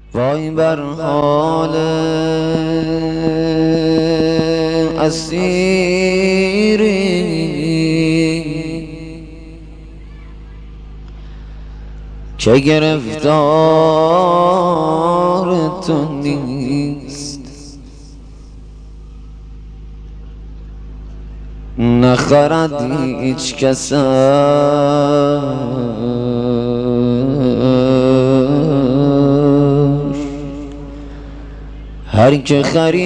وای بر حال اسیری که گرفتار تو نیست، نخرد هیچ کس هر که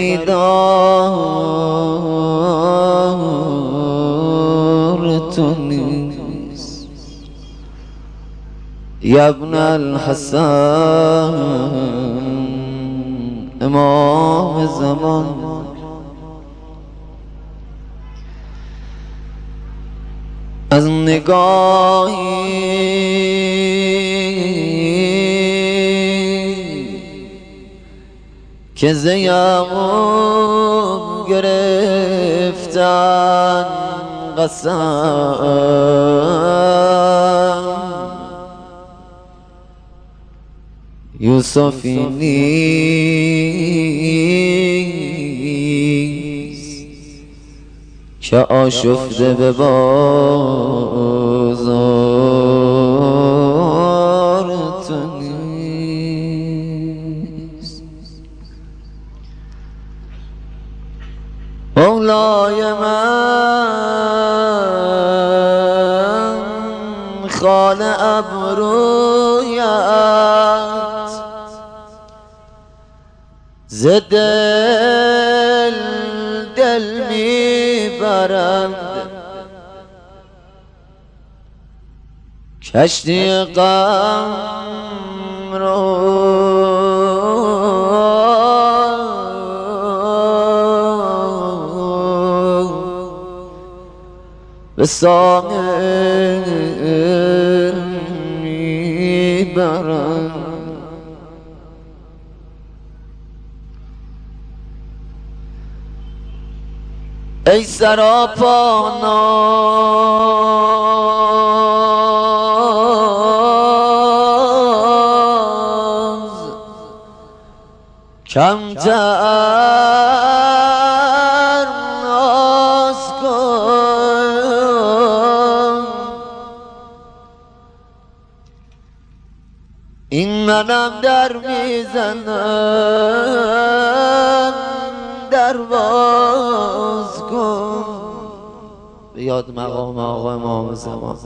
خریدار تو نیست. یا ابن الحسن امام زمان، از نگاهی که ز یعقوب گرفتن قسم، یوسفی نیست که آشفته به بازار تو نیست. مولای من خال ابرویت ز دل میبرند، کشتی غم رو به ساحل میبرند. ای سراپا ناز کمتر ناز کن، این منم در میزنم در باز کن. به یاد مقام آقا امام زمان.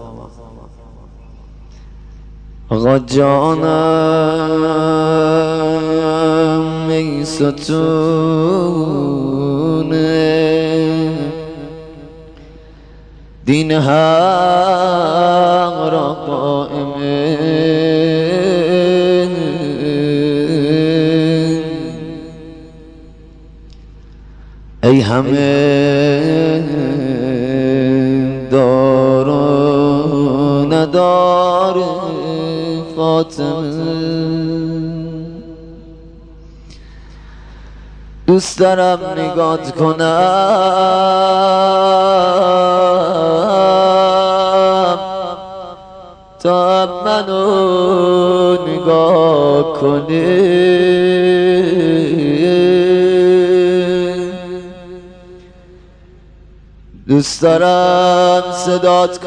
آقا جانم ای ستون دین حق را قائمه، ای همه دار و ندار فاطمه، دوست دارم نگات کنم تا منو نگاه کنی، دوست دارم صدات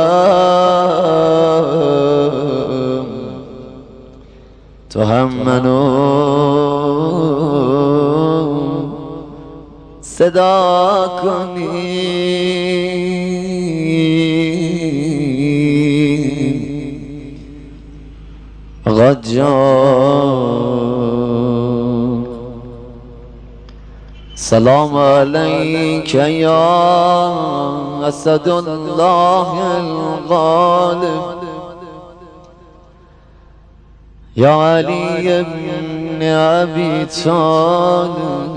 کنم تو هم منو صدا کنی. آقا جان سلام علیک یا اسد الله الغالب، یا علی ابن ابی طالب.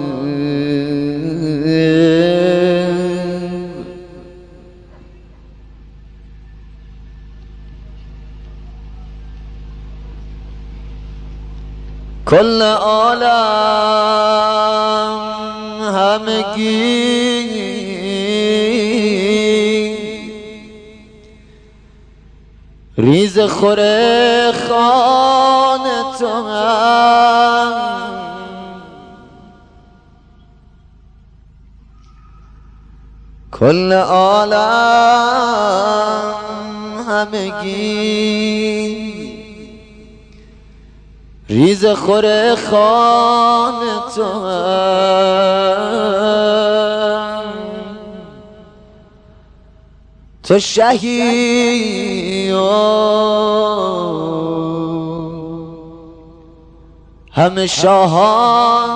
کل عالم همگی ریز خوره خان تو کل عالم همگی ریز خور خان تو هم، تو شهی همه شاهان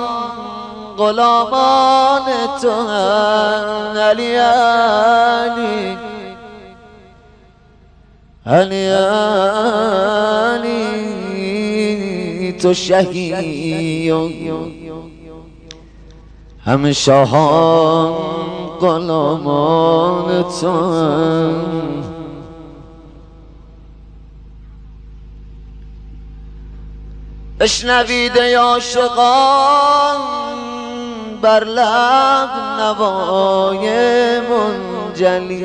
غلامان تو هم. علی علی علی علی تو شهی همه شاهان غلامان تو هم. بشنوید ای عاشقان بر لب نوای منجلی،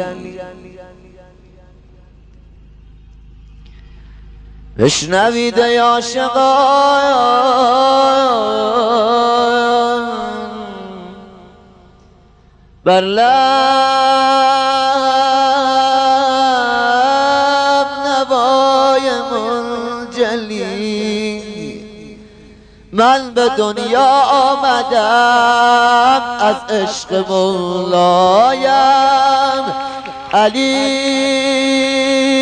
بشنوید ای عاشقان بر لب نوای منجلی. من به دنیا آمدم از عشق مولایم علی.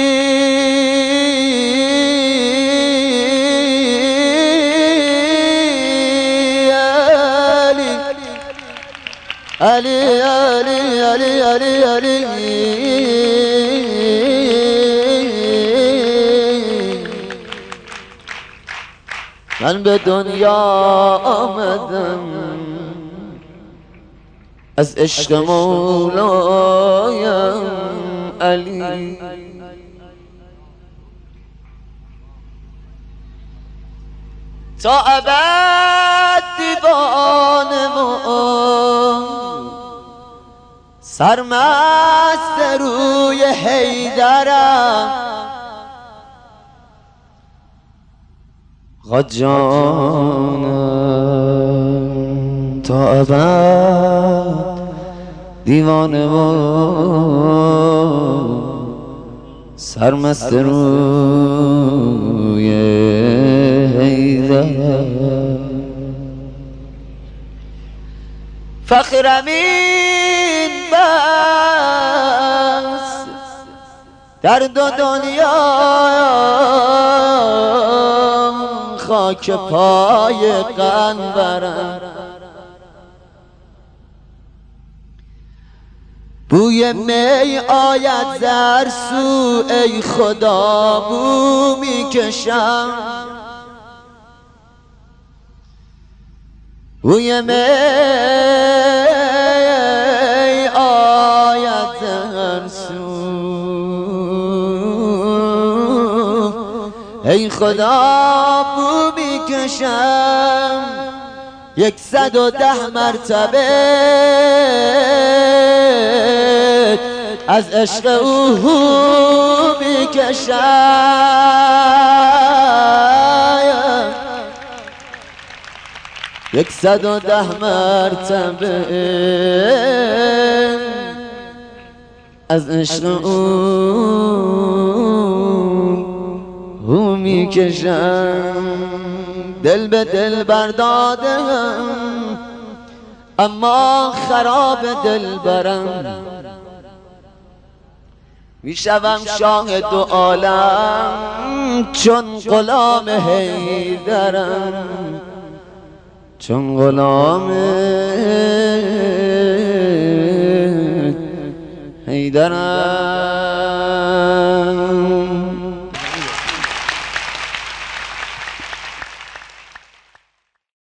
علی علی علی علی علی من به دنیا آمدم از عشق مولایم علی. تا ابد دیوانه سرمست روی حیدرم، آقا جانم تا ابد دیوانه و سرمست روی حیدرم. فخرم این بس در دو دنیا خاک پای قنبرم، بوی می آید زرسو ای خدا بو میکشم، بوی می آید زرسو ای خدا بو میکشم. 110 مرتبه از عشق او میکشم. 110 مرتبه از عشق او میکشم. دل به دل بردادم اما خراب دل برم، میشوم شاه دو عالم چون غلام حیدرم، چون غلام حیدرم.